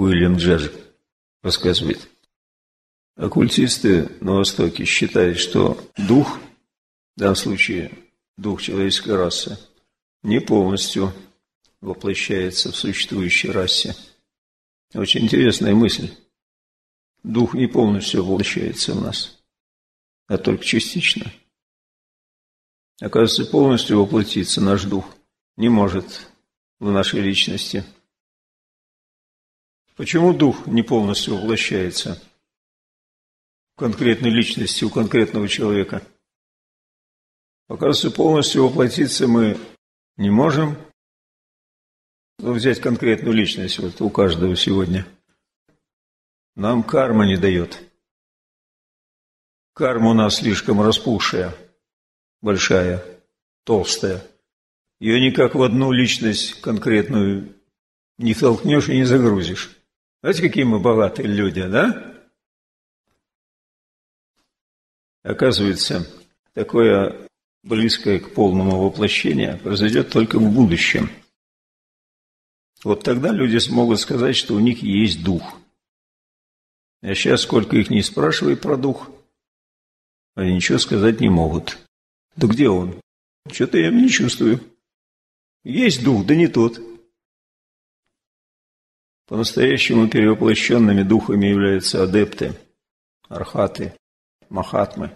Уильям Джерри рассказывает. Оккультисты на Востоке считают, что дух, в данном случае дух человеческой расы, не полностью воплощается в существующей расе. Очень интересная мысль. Дух не полностью воплощается в нас, а только частично. Оказывается, полностью воплотиться наш дух не может в нашей личности. Почему дух не полностью воплощается в конкретной личности, у конкретного человека? Оказывается, полностью воплотиться мы не можем. Взять конкретную личность, вот у каждого сегодня. Нам карма не дает. Карма у нас слишком распухшая, большая, толстая. Ее никак в одну личность конкретную не толкнешь и не загрузишь. Знаете, какие мы богатые люди, да? Оказывается, такое близкое к полному воплощению произойдет только в будущем. Вот тогда люди смогут сказать, что у них есть дух. А сейчас, сколько их не спрашивай про дух, они ничего сказать не могут. Да где он? Что-то я не чувствую. Есть дух, да не тот. По-настоящему перевоплощенными духами являются адепты, архаты, махатмы.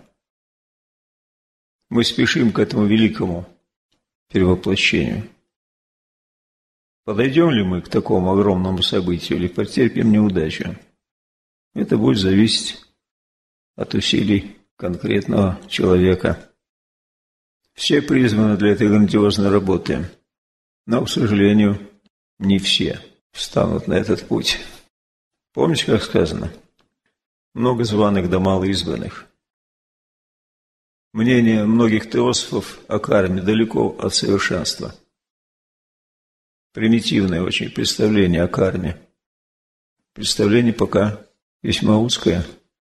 Мы спешим к этому великому перевоплощению. Подойдем ли мы к такому огромному событию или потерпим неудачу? Это будет зависеть от усилий конкретного человека. Все призваны для этой грандиозной работы, но, к сожалению, не все встанут на этот путь. Помните, как сказано? Много званых да мало избранных. Мнение многих теософов о карме далеко от совершенства. Примитивное очень представление о карме. Представление пока весьма узкое.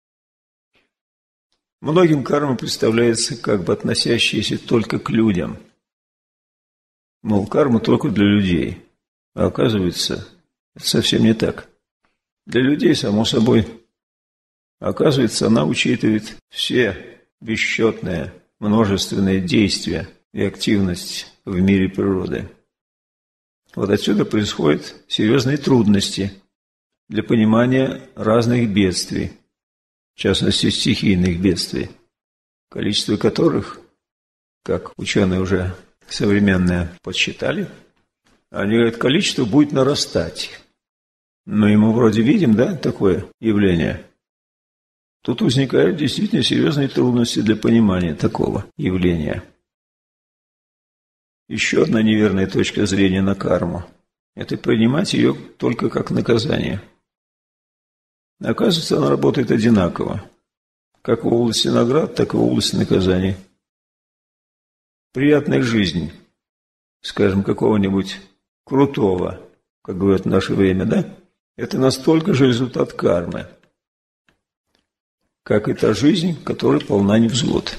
Многим карма представляется как бы относящаяся только к людям. Мол, карма только для людей. А оказывается, это совсем не так. Для людей, само собой. Оказывается, она учитывает все бесчетные, множественные действия и активность в мире природы. Вот отсюда происходят серьезные трудности для понимания разных бедствий, в частности, стихийных бедствий, количество которых, как ученые уже современные подсчитали, они говорят, количество будет нарастать. Но и мы вроде видим, да, такое явление. Тут возникают действительно серьезные трудности для понимания такого явления. Еще одна неверная точка зрения на карму – это принимать ее только как наказание. Оказывается, она работает одинаково, как в области наград, так и в области наказаний. Приятная жизнь, скажем, какого-нибудь крутого, как говорят в наше время, да? Это настолько же результат кармы, как и та жизнь, которая полна невзгод.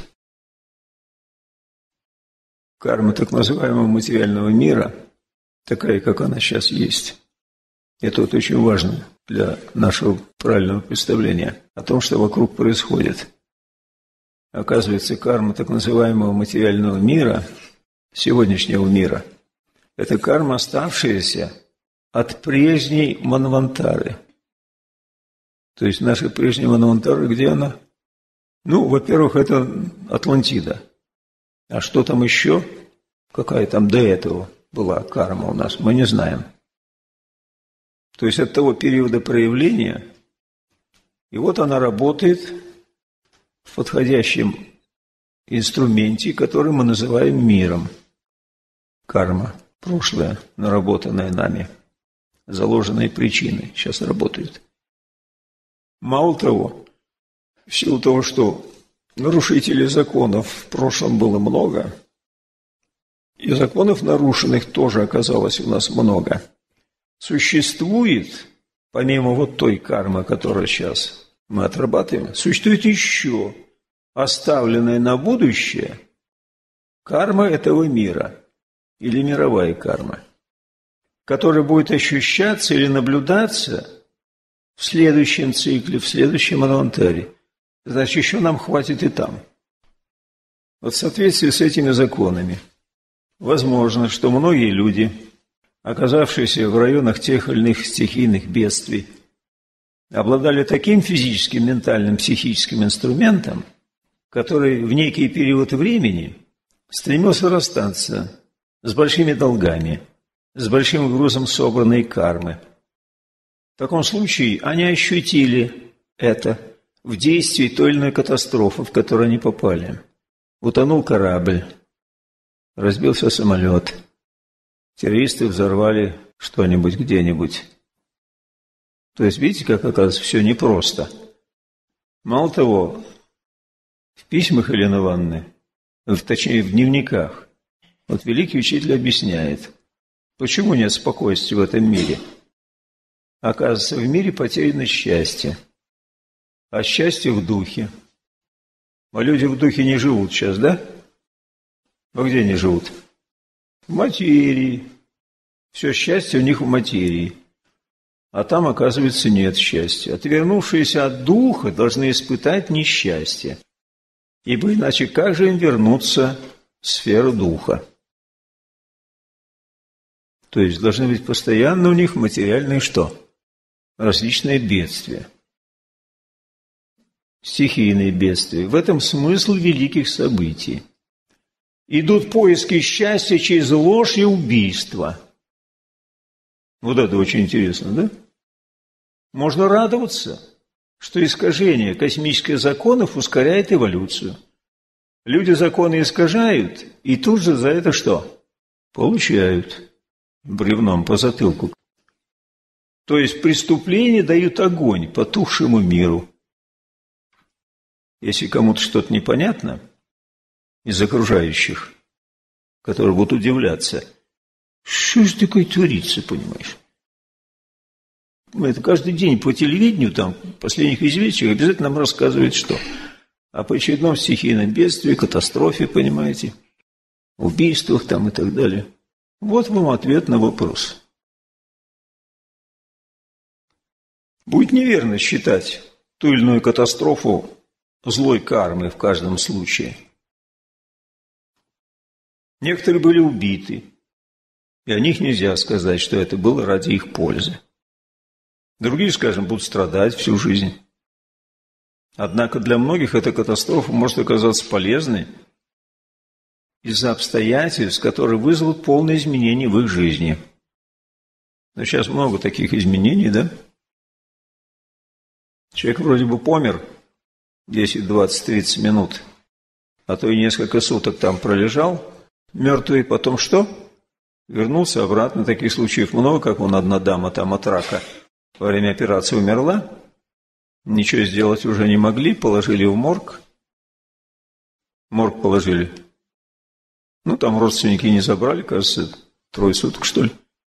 Карма так называемого материального мира, такая, как она сейчас есть, это вот очень важно для нашего правильного представления о том, что вокруг происходит. Оказывается, карма так называемого материального мира, сегодняшнего мира, это карма, оставшаяся от прежней Манвантары. То есть наша прежняя Манвантара, где она? Ну, во-первых, это Атлантида. А что там еще? Какая там до этого была карма у нас, мы не знаем. То есть от того периода проявления, и вот она работает в подходящем инструменте, который мы называем миром. Карма, прошлое, наработанное нами, заложенные причины, сейчас работают. Мало того, в силу того, что нарушителей законов в прошлом было много, и законов нарушенных тоже оказалось у нас много, существует, помимо вот той кармы, которую сейчас мы отрабатываем, существует еще оставленная на будущее карма этого мира или мировая карма, которая будет ощущаться или наблюдаться в следующем цикле, в следующем Манвантаре, значит, еще нам хватит и там. Вот в соответствии с этими законами возможно, что многие люди, оказавшиеся в районах тех или иных стихийных бедствий, обладали таким физическим, ментальным, психическим инструментом, который в некий период времени стремился расстаться с большими долгами, с большим грузом собранной кармы. В таком случае они ощутили это в действии той или иной катастрофы, в которую они попали. Утонул корабль, разбился самолет, террористы взорвали что-нибудь где-нибудь. То есть, видите, как оказывается, все непросто. Мало того, в письмах Елены Ивановны, точнее, в дневниках, вот великий учитель объясняет, почему нет спокойствия в этом мире. Оказывается, в мире потеряно счастье, а счастье в духе. А люди в духе не живут сейчас, да? А где они живут? В материи. Все счастье у них в материи. А там, оказывается, нет счастья. Отвернувшиеся от духа должны испытать несчастье. Ибо иначе как же им вернуться в сферу духа? То есть должны быть постоянно у них материальные что? Различные бедствия. Стихийные бедствия. В этом смысл великих событий. Идут поиски счастья через ложь и убийство. Вот это очень интересно, да? Можно радоваться, что искажение космических законов ускоряет эволюцию. Люди законы искажают, и тут же за это что? Получают бревном по затылку. То есть преступления дают огонь потухшему миру. Если кому-то что-то непонятно из окружающих, которые будут удивляться, что же такое творится, понимаешь? Это каждый день по телевидению, там, в последних известиях обязательно нам рассказывают, что о очередном стихийном бедствии, катастрофе, понимаете, убийствах там и так далее. Вот вам ответ на вопрос. Будет неверно считать ту или иную катастрофу злой кармой в каждом случае. Некоторые были убиты, и о них нельзя сказать, что это было ради их пользы. Другие, скажем, будут страдать всю жизнь. Однако для многих эта катастрофа может оказаться полезной из-за обстоятельств, которые вызовут полное изменение в их жизни. Но сейчас много таких изменений, да? Человек вроде бы помер 10, 20, 30 минут, а то и несколько суток там пролежал, мертвый, потом что? Вернулся обратно. Таких случаев много, как вон одна дама там от рака во время операции умерла, ничего сделать уже не могли, положили в морг. Морг положили. Ну, там родственники не забрали, кажется, 3 суток, что ли.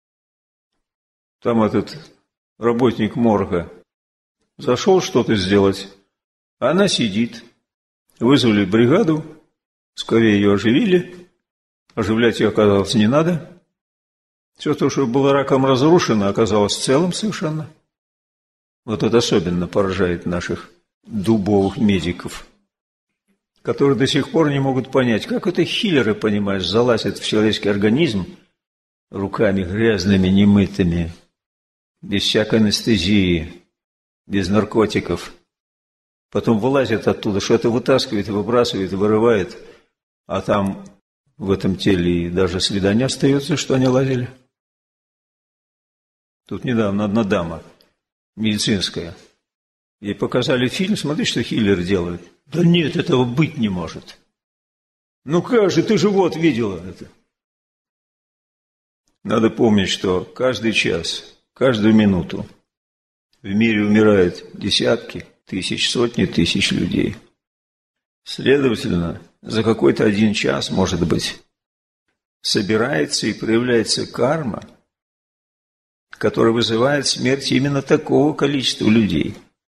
Там этот работник морга зашел что-то сделать, а она сидит. Вызвали бригаду, скорее ее оживили. Оживлять ее оказалось не надо. Все то, что было раком разрушено, оказалось целым совершенно. Вот это особенно поражает наших дубовых медиков, которые до сих пор не могут понять, как это хиллеры, понимаешь, залазят в человеческий организм руками грязными, немытыми, без всякой анестезии, без наркотиков. Потом вылазят оттуда, что-то вытаскивает, выбрасывает, вырывает, а там в этом теле и даже следа не остается, что они лазили. Тут недавно одна дама медицинская, ей показали фильм, смотри, что хиллер делает. Да нет, этого быть не может. Ну как же, ты же вот видела это. Надо помнить, что каждый час, каждую минуту в мире умирают десятки тысяч, сотни тысяч людей. Следовательно, за какой-то один час, может быть, собирается и проявляется карма, которая вызывает смерть именно такого количества людей.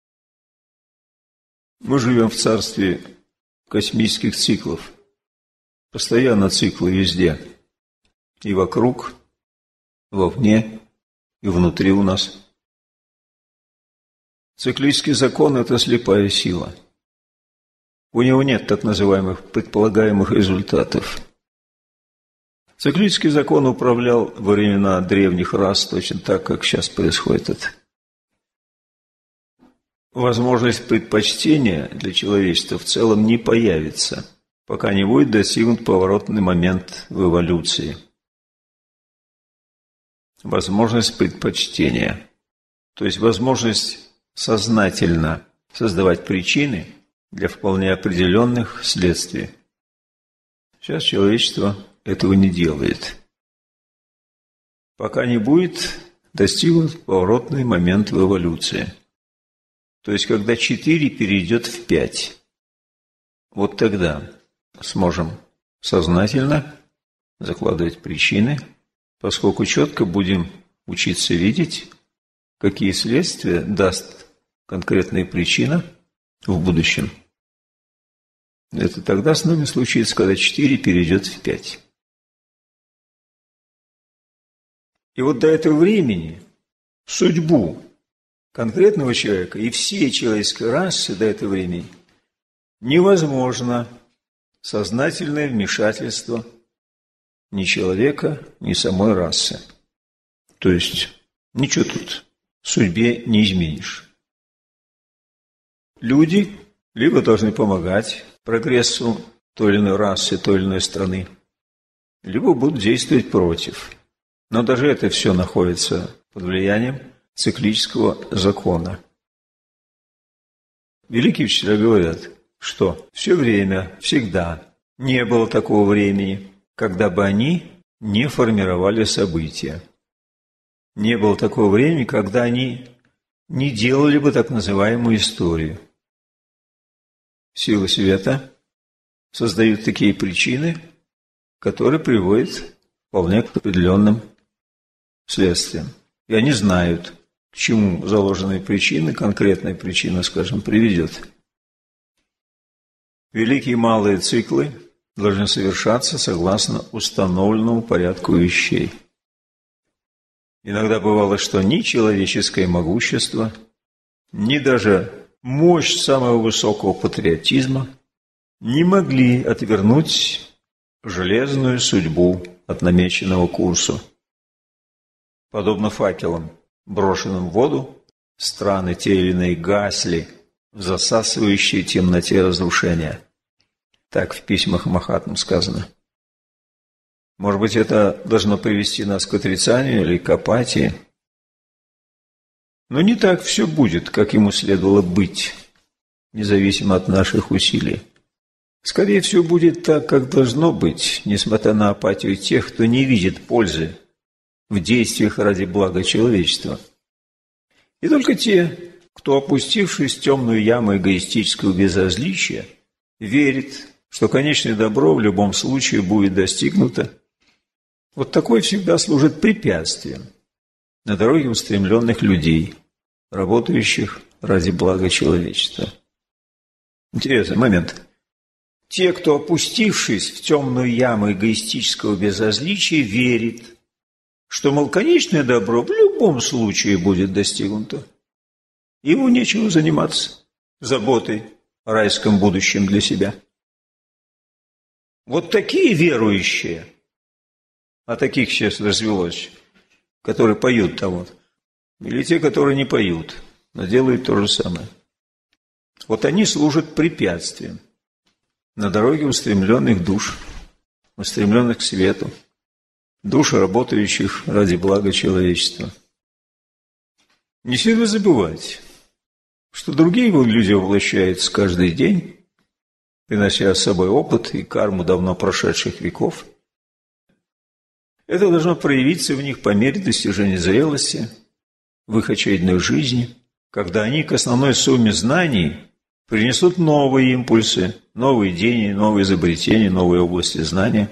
Мы живем в царстве космических циклов. Постоянно циклы везде. И вокруг, вовне, и внутри у нас. Циклический закон – это слепая сила. У него нет так называемых предполагаемых результатов. Циклический закон управлял во времена древних рас точно так, как сейчас происходит это. Возможность предпочтения для человечества в целом не появится, пока не будет достигнут поворотный момент в эволюции. Возможность предпочтения, то есть возможность сознательно создавать причины для вполне определенных следствий. Сейчас человечество этого не делает. Пока не будет достигнут поворотный момент в эволюции. То есть, когда 4 перейдет в 5. Вот тогда сможем сознательно закладывать причины, поскольку четко будем учиться видеть, какие следствия даст конкретная причина в будущем. Это тогда с нами случится, когда 4 перейдет в 5. И вот до этого времени судьбу конкретного человека и всей человеческой расы до этого времени невозможно сознательное вмешательство ни человека, ни самой расы. То есть ничего тут в судьбе не изменишь. Люди либо должны помогать прогрессу той или иной расы, той или иной страны, либо будут действовать против. Но даже это все находится под влиянием циклического закона. Великие учителя говорят, что все время, всегда не было такого времени, когда бы они не формировали события. Не было такого времени, когда они не делали бы так называемую историю. Силы света создают такие причины, которые приводят вполне к определенным следствиям. И они знают, к чему заложенные причины, конкретная причина, скажем, приведет. Великие и малые циклы должны совершаться согласно установленному порядку вещей. Иногда бывало, что ни человеческое могущество, ни даже мощь самого высокого патриотизма не могли отвернуть железную судьбу от намеченного курса. Подобно факелам, брошенным в воду, страны те или иные гасли в засасывающей темноте разрушения. Так в письмах Махатм сказано. Может быть, это должно привести нас к отрицанию или к апатии. Но не так все будет, как ему следовало быть, независимо от наших усилий. Скорее всего, будет так, как должно быть, несмотря на апатию тех, кто не видит пользы в действиях ради блага человечества. И только те, кто, опустившись в темную яму эгоистического безразличия, верит, что конечное добро в любом случае будет достигнуто, вот такое всегда служит препятствием на дороге устремленных людей, работающих ради блага человечества. Интересный момент. Те, кто, опустившись в темную яму эгоистического безразличия, верит, что, мол, конечное добро в любом случае будет достигнуто. Ему нечего заниматься заботой о райском будущем для себя. Вот такие верующие, а таких сейчас развелось, которые поют там вот, или те, которые не поют, но делают то же самое. Вот они служат препятствием на дороге устремленных душ, устремленных к свету, душ, работающих ради блага человечества. Не следует забывать, что другие люди воплощаются каждый день, принося с собой опыт и карму давно прошедших веков. Это должно проявиться в них по мере достижения зрелости, в их очередной жизни, когда они к основной сумме знаний принесут новые импульсы, новые идеи, новые изобретения, новые области знания.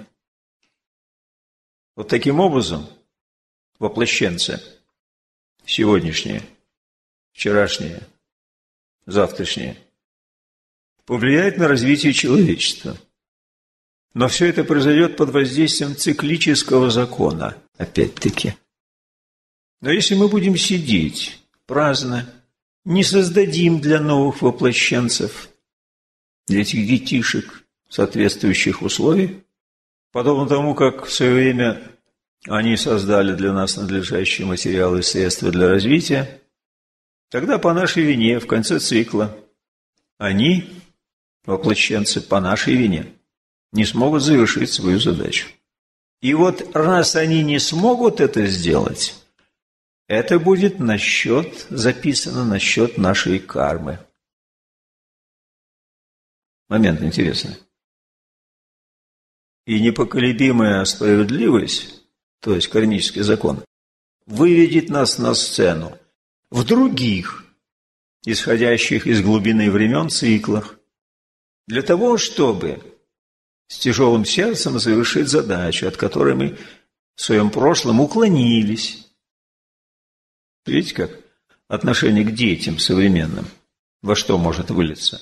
Вот таким образом воплощенцы сегодняшние, вчерашние, завтрашние повлияют на развитие человечества. Но все это произойдет под воздействием циклического закона, опять-таки. Но если мы будем сидеть праздно, не создадим для новых воплощенцев, для этих детишек, соответствующих условий, подобно тому, как в свое время они создали для нас надлежащие материалы и средства для развития, тогда по нашей вине в конце цикла они, воплощенцы, по нашей вине, не смогут завершить свою задачу. И вот раз они не смогут это сделать, это будет записано на счет нашей кармы. Момент интересный. И непоколебимая справедливость, то есть кармический закон, выведет нас на сцену в других, исходящих из глубины времен, циклах, для того, чтобы с тяжелым сердцем завершить задачу, от которой мы в своем прошлом уклонились. Видите, как отношение к детям современным во что может вылиться?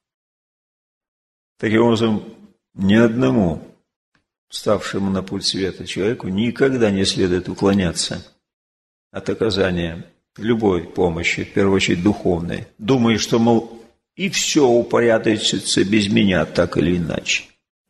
Таким образом, ни одному ставшему на путь света человеку никогда не следует уклоняться от оказания любой помощи, в первую очередь духовной, думая, что, мол, и все упорядочится без меня так или иначе.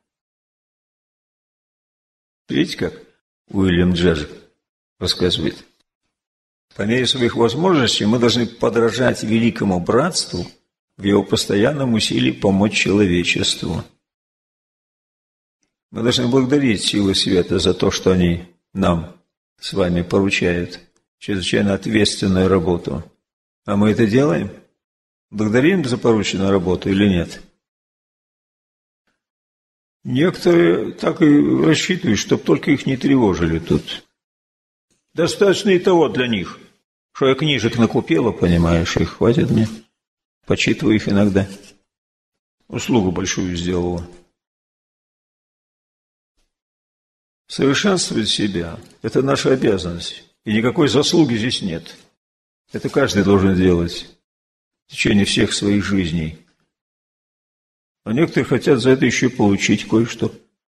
Видите, как Уильям Джерри рассказывает? По мере своих возможностей мы должны подражать великому братству в его постоянном усилии помочь человечеству. Мы должны благодарить силы света за то, что они нам с вами поручают чрезвычайно ответственную работу. А мы это делаем? Благодарим за порученную работу или нет? Некоторые так и рассчитывают, чтобы только их не тревожили тут. Достаточно и того для них, что я книжек накупила, понимаешь, и хватит мне. Почитываю их иногда. Услугу большую сделала. Совершенствовать себя – это наша обязанность. И никакой заслуги здесь нет. Это каждый должен делать в течение всех своих жизней. А некоторые хотят за это еще и получить кое-что.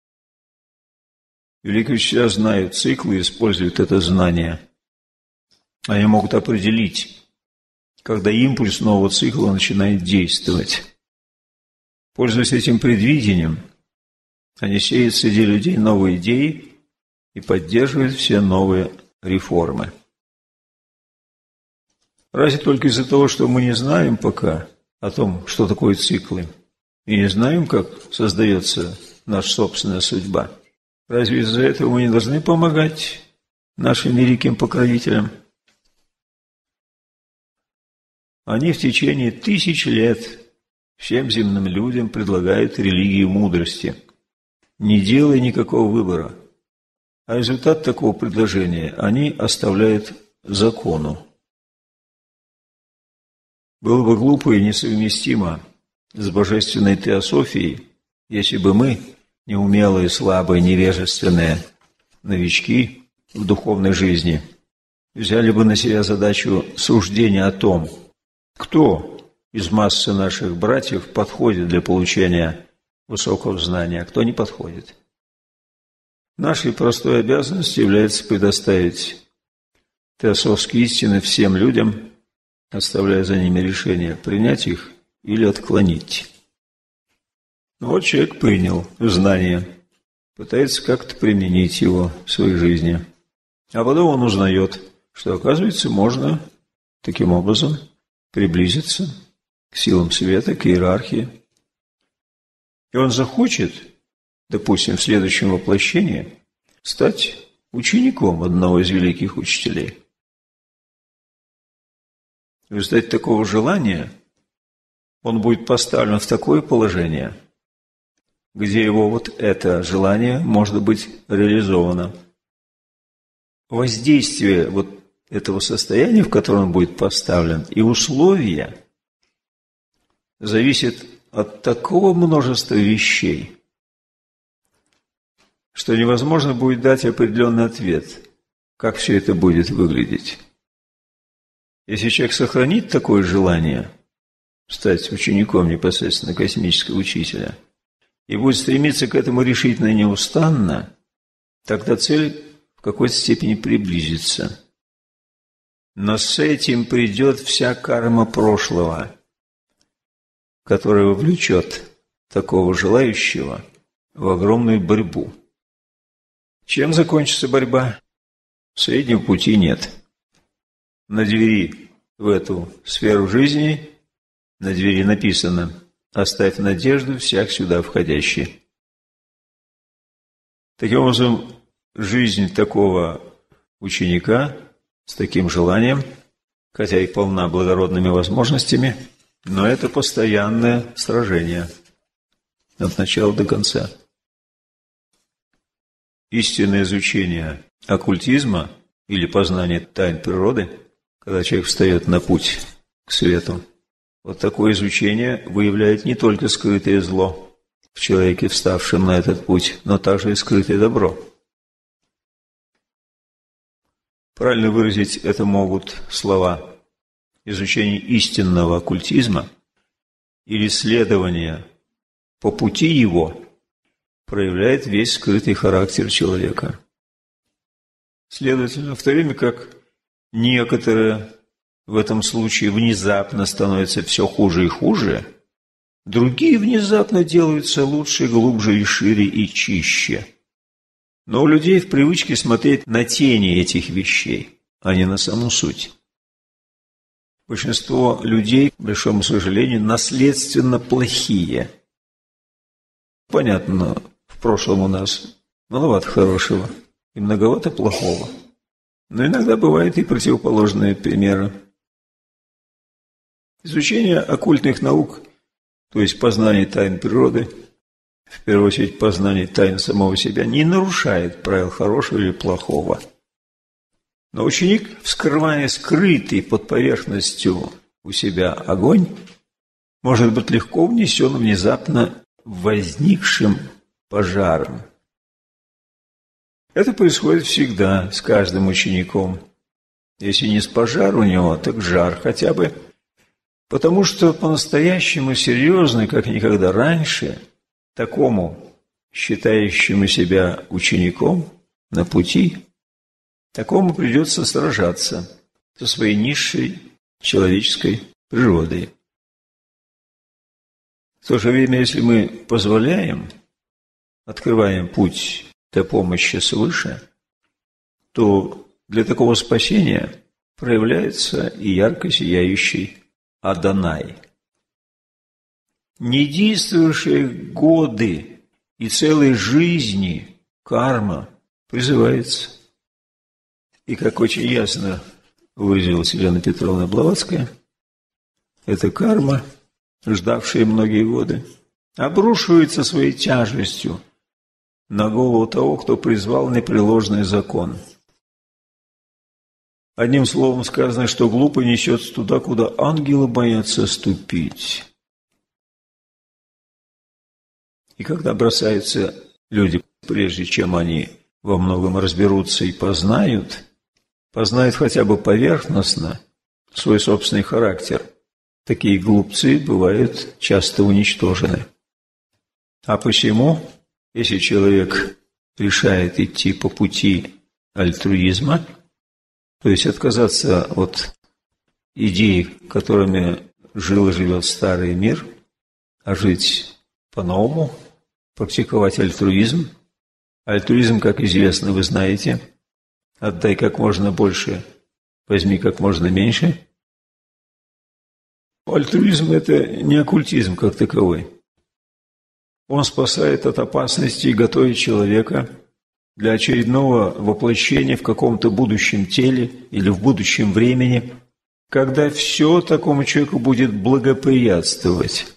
Великие учителя знают циклы и используют это знание. Они могут определить, когда импульс нового цикла начинает действовать. Пользуясь этим предвидением, они сеют среди людей новые идеи и поддерживают все новые реформы. Разве только из-за того, что мы не знаем пока о том, что такое циклы, и не знаем, как создается наша собственная судьба, разве из-за этого мы не должны помогать нашим великим покровителям? Они в течение 1000 лет всем земным людям предлагают религию мудрости, не делая никакого выбора. А результат такого предложения они оставляют закону. Было бы глупо и несовместимо с божественной теософией, если бы мы, неумелые, слабые, невежественные новички в духовной жизни, взяли бы на себя задачу суждения о том, кто из массы наших братьев подходит для получения высокого знания, а кто не подходит. Нашей простой обязанностью является предоставить теософские истины всем людям, оставляя за ними решение, принять их или отклонить. Вот человек принял знание, пытается как-то применить его в своей жизни. А потом он узнает, что, оказывается, можно таким образом приблизиться к силам света, к иерархии. И он захочет, допустим, в следующем воплощении стать учеником одного из великих учителей. В результате такого желания он будет поставлен в такое положение, где его вот это желание может быть реализовано. Воздействие вот этого состояния, в котором он будет поставлен, и условия зависят от такого множества вещей, что невозможно будет дать определенный ответ, как все это будет выглядеть. Если человек сохранит такое желание стать учеником непосредственно космического учителя и будет стремиться к этому решительно и неустанно, тогда цель в какой-то степени приблизится. Но с этим придет вся карма прошлого, которая вовлечет такого желающего в огромную борьбу. Чем закончится борьба? Среднего пути нет. На двери в эту сферу жизни, на двери написано: «Оставь надежду всяк сюда входящий». Таким образом, жизнь такого ученика с таким желанием, хотя и полна благородными возможностями, но это постоянное сражение от начала до конца. Истинное изучение оккультизма или познание тайн природы, когда человек встает на путь к свету, вот такое изучение выявляет не только скрытое зло в человеке, вставшем на этот путь, но также и скрытое добро. Правильно выразить это могут слова: изучение истинного оккультизма или следование по пути его проявляет весь скрытый характер человека. Следовательно, в то время как некоторые в этом случае внезапно становятся все хуже и хуже, другие внезапно делаются лучше, глубже и шире и чище. Но у людей в привычке смотреть на тени этих вещей, а не на саму суть. Большинство людей, к большому сожалению, наследственно плохие. Понятно, в прошлом у нас маловато хорошего и многовато плохого. Но иногда бывают и противоположные примеры. Изучение оккультных наук, то есть познание тайн природы, в первую очередь познание тайн самого себя, не нарушает правил хорошего или плохого. Но ученик, вскрывая скрытый под поверхностью у себя огонь, может быть легко внесен внезапно возникшим пожаром. Это происходит всегда с каждым учеником. Если не с пожар у него, так жар хотя бы. Потому что по-настоящему серьезно, как никогда раньше, такому, считающему себя учеником на пути, такому придется сражаться со своей низшей человеческой природой. В то же время, если мы позволяем, открываем путь для помощи свыше, то для такого спасения проявляется и ярко сияющий Адонай. Недействующие годы и целой жизни карма призывается. И, как очень ясно выразилась Елена Петровна Блаватская, эта карма, ждавшая многие годы, обрушивается своей тяжестью на голову того, кто призвал непреложный закон. Одним словом сказано, что глупо несется туда, куда ангелы боятся ступить. И когда бросаются люди, прежде чем они во многом разберутся и познают хотя бы поверхностно свой собственный характер, такие глупцы бывают часто уничтожены. А посему, если человек решает идти по пути альтруизма, то есть отказаться от идей, которыми жил и живет старый мир, а жить по-новому, практиковать альтруизм. Альтруизм, как известно, вы знаете, отдай как можно больше, возьми как можно меньше. Альтруизм – это не оккультизм как таковой. Он спасает от опасности и готовит человека для очередного воплощения в каком-то будущем теле или в будущем времени, когда все такому человеку будет благоприятствовать.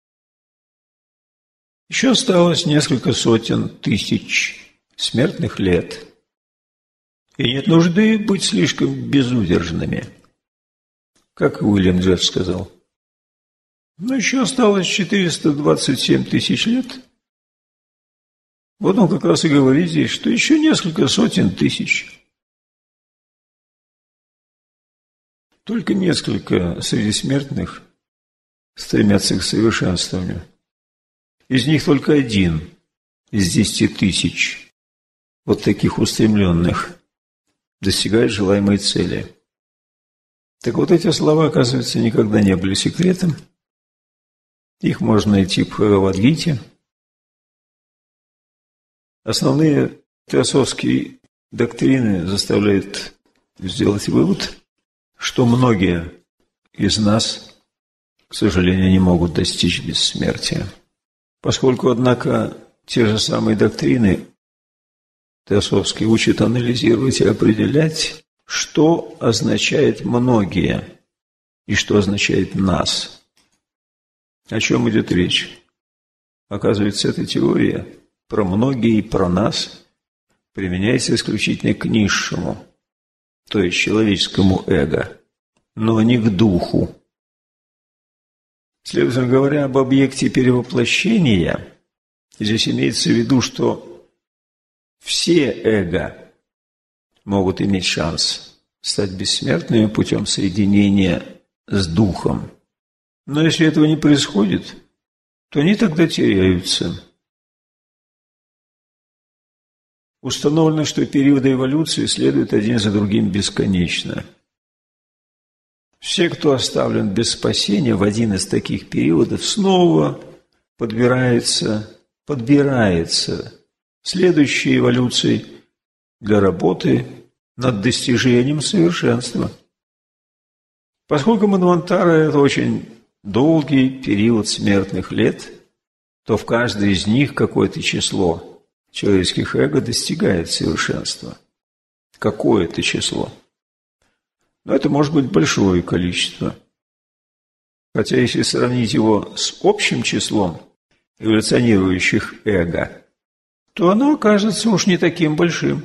Еще осталось несколько сотен тысяч смертных лет, и нет нужды быть слишком безудержными, как Уильям Джердж сказал. Но еще осталось 427 тысяч лет. Вот он как раз и говорит здесь, что еще несколько сотен тысяч. Только несколько среди смертных стремятся к совершенствованию. Из них только один из 10 тысяч вот таких устремленных достигает желаемой цели. Так вот, эти слова, оказывается, никогда не были секретом. Их можно найти в Бхагавад-гите. Основные теософские доктрины заставляют сделать вывод, что многие из нас, к сожалению, не могут достичь бессмертия. Поскольку, однако, те же самые доктрины теософские учат анализировать и определять, что означает «многие» и что означает «нас». О чем идет речь? Оказывается, эта теория про многие и про нас применяется исключительно к низшему, то есть человеческому эго, но не к духу. Следовательно говоря, об объекте перевоплощения, здесь имеется в виду, что все эго могут иметь шанс стать бессмертными путем соединения с духом. Но если этого не происходит, то они тогда теряются. Установлено, что периоды эволюции следуют один за другим бесконечно. Все, кто оставлен без спасения в один из таких периодов, снова подбирается следующей эволюцией для работы над достижением совершенства. Поскольку Манвантара – это очень долгий период смертных лет, то в каждой из них какое-то число человеческих эго достигает совершенства. Какое-то число. Но это может быть большое количество. Хотя если сравнить его с общим числом эволюционирующих эго, то оно окажется уж не таким большим.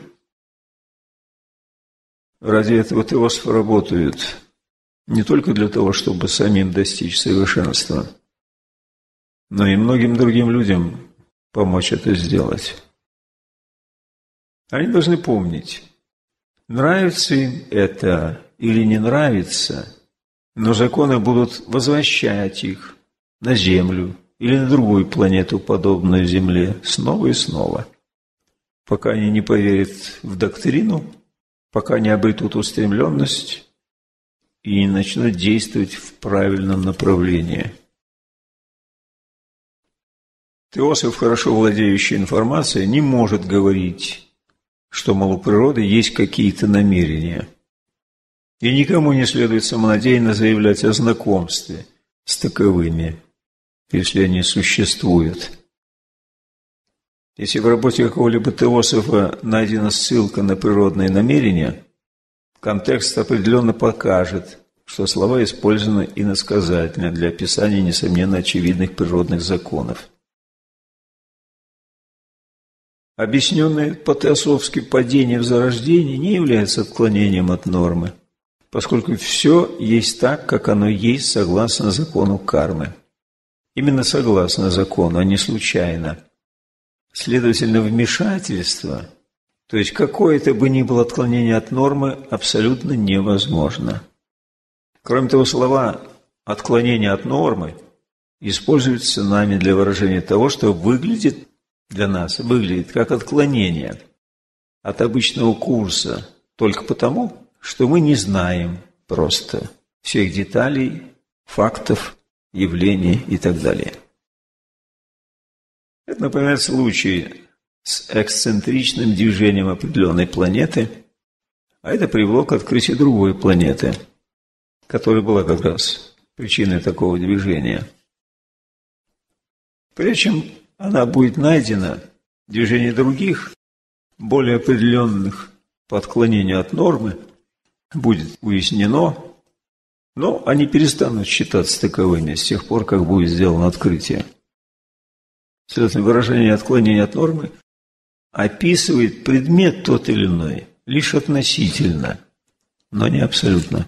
Ради этого теософы работают не только для того, чтобы самим достичь совершенства, но и многим другим людям помочь это сделать. Они должны помнить, нравится им это или не нравится, но законы будут возвращать их на Землю или на другую планету, подобную Земле, снова и снова, пока они не поверят в доктрину, пока не обретут устремленность и не начнут действовать в правильном направлении. Теософ, хорошо владеющий информацией, не может говорить, что, мол, у природы есть какие-то намерения. И никому не следует самонадеянно заявлять о знакомстве с таковыми, если они существуют. Если в работе какого-либо теософа найдена ссылка на природные намерения, контекст определенно покажет, что слова использованы иносказательно для описания, несомненно, очевидных природных законов. Объясненное по-теософски падение в зарождение не является отклонением от нормы, поскольку все есть так, как оно есть согласно закону кармы. Именно согласно закону, а не случайно. Следовательно, вмешательство, то есть какое-то бы ни было отклонение от нормы, абсолютно невозможно. Кроме того, слова «отклонение от нормы» используются нами для выражения того, что выглядит для нас, выглядит как отклонение от обычного курса, только потому, что мы не знаем просто всех деталей, фактов, явлений и так далее. Это напоминает случай с эксцентричным движением определенной планеты, а это привело к открытию другой планеты, которая была как раз причиной такого движения. Прежде чем она будет найдена, движение других, более определенных по отклонению от нормы, будет уяснено, но они перестанут считаться таковыми с тех пор, как будет сделано открытие. Следовательно, выражение отклонения от нормы описывает предмет тот или иной лишь относительно, но не абсолютно.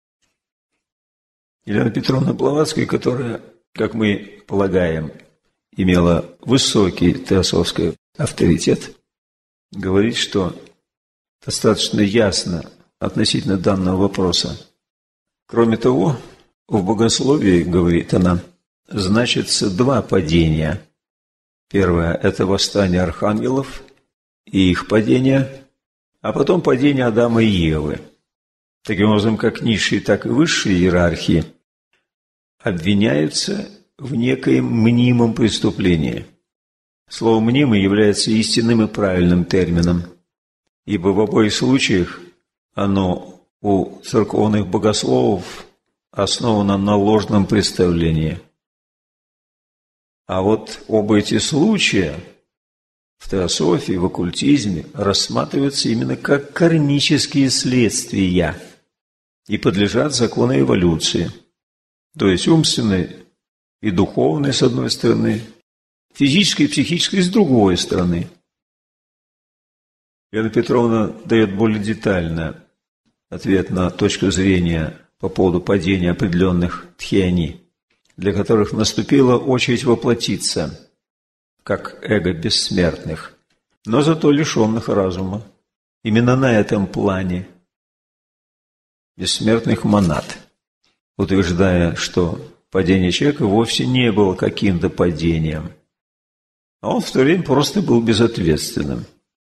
Елена Петровна Блаватская, которая, как мы полагаем, имела высокий теософский авторитет, говорит, что достаточно ясно относительно данного вопроса. Кроме того, в богословии, говорит она, значится два падения. Первое – это восстание архангелов и их падение, а потом падение Адама и Евы. таким образом, как низшие, так и высшие иерархии, обвиняются в некоем мнимом преступлении. Слово «мнимый» является истинным и правильным термином, ибо в обоих случаях оно у церковных богословов основано на ложном представлении. А вот оба эти случая в теософии, в оккультизме рассматриваются именно как кармические следствия и подлежат закону эволюции, то есть умственной и духовной с одной стороны, физической и психической с другой стороны. Лена Петровна дает более детально ответ на точку зрения по поводу падения определенных тхиани, для которых наступила очередь воплотиться, как эго бессмертных, но зато лишенных разума. Именно на этом плане бессмертных монад, утверждая, что падение человека вовсе не было каким-то падением, а он в то время просто был безответственным.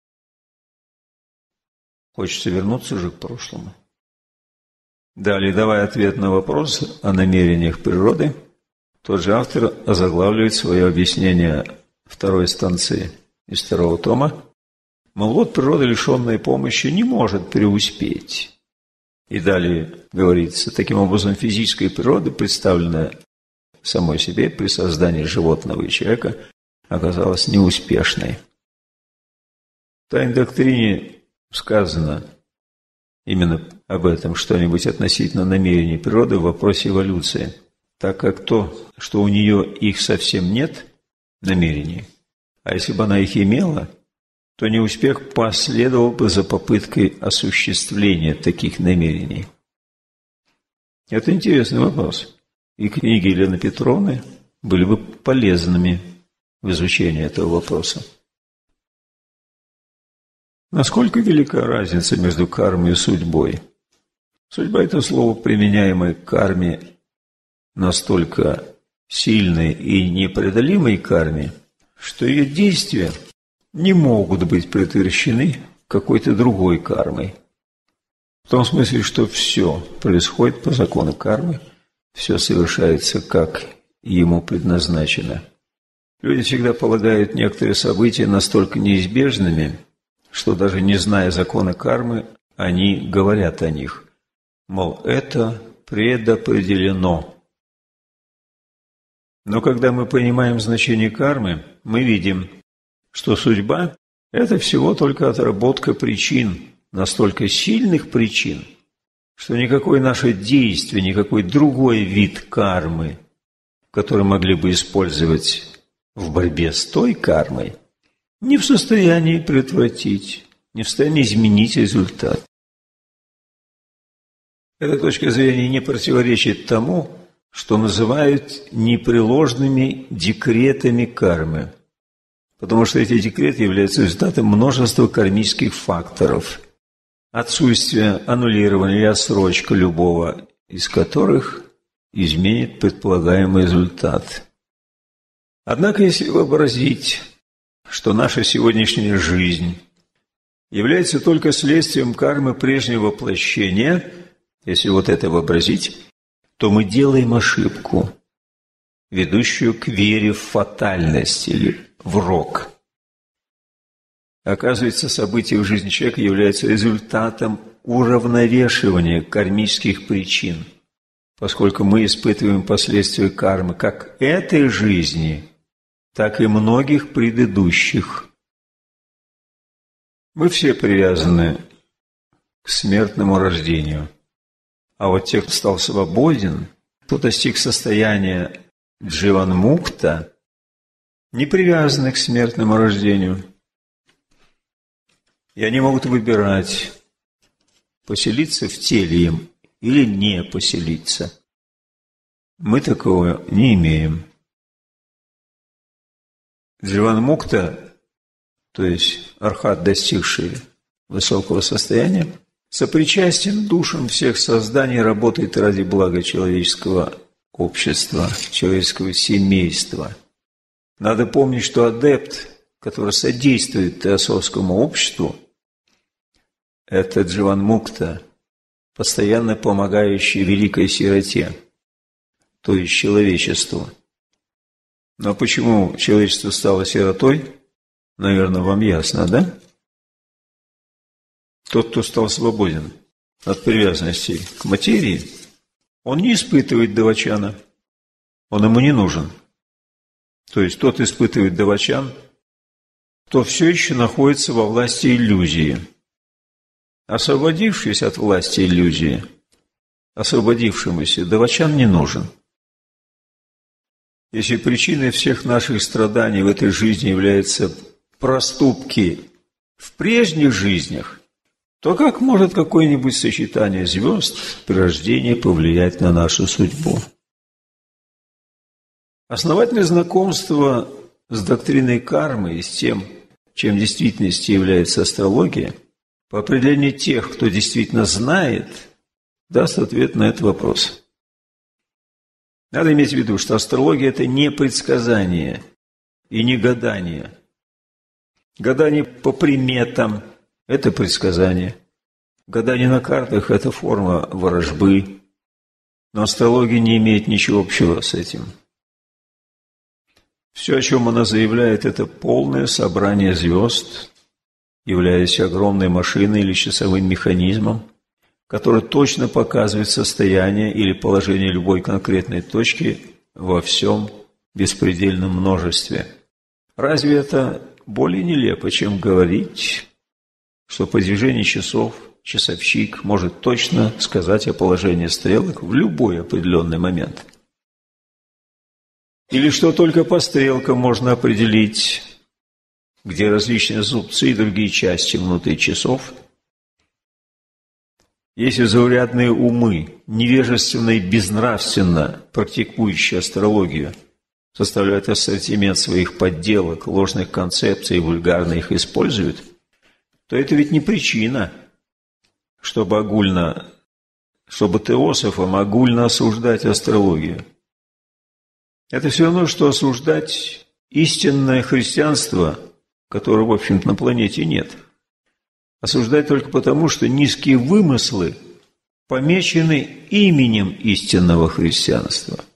Хочется вернуться же к прошлому. Далее, давая ответ на вопрос о намерениях природы, тот же автор озаглавливает свое объяснение второй станции из второго тома. Мол, вот природа, лишенная помощи, не может преуспеть. И далее говорится, таким образом, физическая природа, представленная самой себе при создании животного и человека, оказалась неуспешной. В тайной доктрине сказано именно об этом что-нибудь относительно намерений природы в вопросе эволюции, так как то, что у нее их совсем нет, намерений, а если бы она их имела, то неуспех последовал бы за попыткой осуществления таких намерений. Это интересный вопрос. И книги Елены Петровны были бы полезными в изучении этого вопроса. Насколько велика разница между кармой и судьбой? Судьба – это слово, применяемое к карме, настолько сильной и непреодолимой карме, что ее действия не могут быть предотвращены какой-то другой кармой. В том смысле, что все происходит по закону кармы, все совершается, как ему предназначено. Люди всегда полагают некоторые события настолько неизбежными, что даже не зная закона кармы, они говорят о них. Мол, это предопределено. Но когда мы понимаем значение кармы, мы видим, что судьба – это всего только отработка причин, настолько сильных причин, что никакое наше действие, никакой другой вид кармы, который могли бы использовать в борьбе с той кармой, не в состоянии предотвратить, не в состоянии изменить результат. Эта точка зрения не противоречит тому, что называют непреложными декретами кармы, потому что эти декреты являются результатом множества кармических факторов, отсутствие, аннулирование или отсрочка любого из которых изменит предполагаемый результат. Однако, если вообразить, что наша сегодняшняя жизнь является только следствием кармы прежнего воплощения, если вот это вообразить, то мы делаем ошибку, ведущую к вере в фатальность или в рок. Оказывается, события в жизни человека являются результатом уравновешивания кармических причин, поскольку мы испытываем последствия кармы как этой жизни, так и многих предыдущих. Мы все привязаны к смертному рождению. А вот те, кто стал свободен, кто достиг состояния дживан-мукта, не привязаны к смертному рождению. И они могут выбирать, поселиться в теле им или не поселиться. Мы такого не имеем. Дживан-мукта, то есть архат, достигший высокого состояния, сопричастен душам всех созданий, работает ради блага человеческого общества, человеческого семейства. Надо помнить, что адепт, который содействует теософскому обществу, это дживан-мукта, постоянно помогающий великой сироте, то есть человечеству. Но почему человечество стало сиротой, наверное, вам ясно, да? Тот, кто стал свободен от привязанности к материи, он не испытывает давачана, он ему не нужен. То есть тот испытывает давачан, кто все еще находится во власти иллюзии. Освободившись от власти иллюзии, освободившемуся давачан не нужен. Если причиной всех наших страданий в этой жизни являются проступки в прежних жизнях, то как может какое-нибудь сочетание звезд при рождении повлиять на нашу судьбу? Основательное знакомство с доктриной кармы и с тем, чем в действительности является астрология, по определению тех, кто действительно знает, даст ответ на этот вопрос. Надо иметь в виду, что астрология – это не предсказание и не гадание. Гадание по приметам – это предсказание. Гадание на картах – это форма ворожбы. Но астрология не имеет ничего общего с этим. Все, о чем она заявляет, это полное собрание звезд, являясь огромной машиной или часовым механизмом, который точно показывает состояние или положение любой конкретной точки во всем беспредельном множестве. Разве это более нелепо, чем говорить, что по движению часов часовщик может точно сказать о положении стрелок в любой определенный момент? Или что только по стрелкам можно определить, где различные зубцы и другие части внутри часов? Если заурядные умы, невежественно и безнравственно практикующие астрологию, составляют ассортимент своих подделок, ложных концепций и вульгарно их используют, то это ведь не причина, чтобы теософам огульно осуждать астрологию. Это все равно, что осуждать истинное христианство, которого, в общем-то, на планете нет. Осуждать только потому, что низкие вымыслы помечены именем истинного христианства.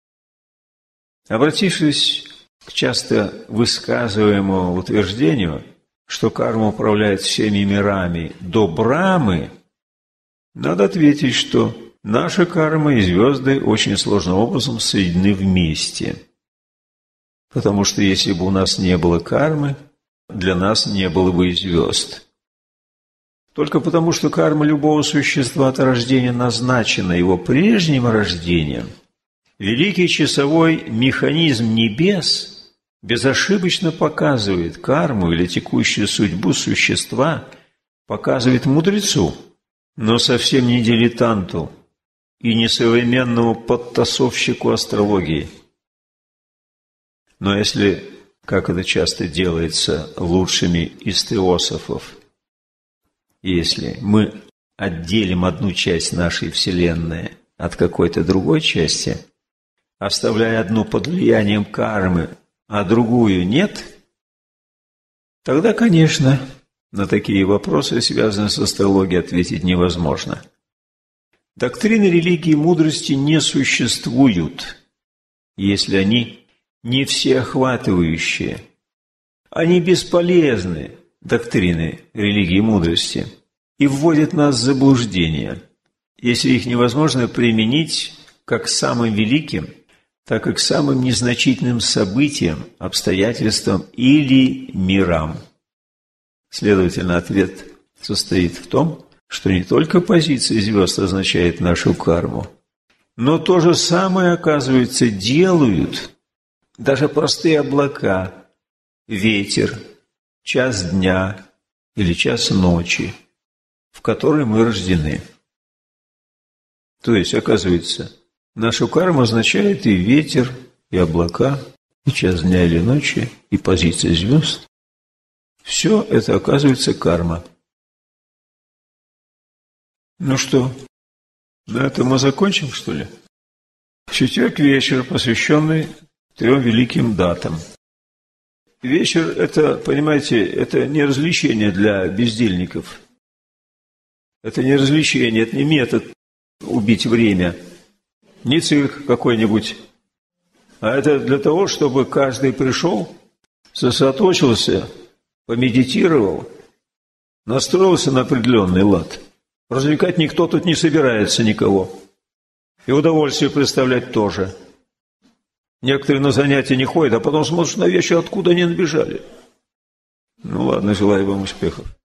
Обратившись к часто высказываемому утверждению, что карма управляет всеми мирами до Брамы, надо ответить, что наша карма и звезды очень сложным образом соединены вместе. Потому что если бы у нас не было кармы, для нас не было бы и звезд. Только потому, что карма любого существа от рождения назначена его прежним рождением, великий часовой механизм небес безошибочно показывает карму или текущую судьбу существа, показывает мудрецу, но совсем не дилетанту и не современному подтасовщику астрологии. Но если, как это часто делается лучшими из теософов, если мы отделим одну часть нашей Вселенной от какой-то другой части, оставляя одну под влиянием кармы, а другую нет, тогда, конечно, на такие вопросы, связанные с астрологией, ответить невозможно. Доктрины религии и мудрости не существуют, если они не всеохватывающие. Они бесполезны, доктрины религии и мудрости, и вводят нас в заблуждение, если их невозможно применить как к самым великим, так и к самым незначительным событиям, обстоятельствам или мирам. Следовательно, ответ состоит в том, что не только позиция звезд означает нашу карму, но то же самое, оказывается, делают даже простые облака, ветер, час дня или час ночи, в которой мы рождены. То есть, оказывается, нашу карму означает и ветер, и облака, и час дня или ночи, и позиция звезд. Все это, оказывается, карма. Ну что, на этом мы закончим, что ли? В четверг вечер, посвященный 3 великим датам. Вечер – это, понимаете, это не развлечение для бездельников. Это не развлечение, это не метод убить время, не цирк какой-нибудь. А это для того, чтобы каждый пришел, сосредоточился, помедитировал, настроился на определенный лад. Развлекать никто тут не собирается никого. И удовольствие представлять тоже. Некоторые на занятия не ходят, а потом смотрят на вещи, откуда они набежали. Ну ладно, желаю вам успехов.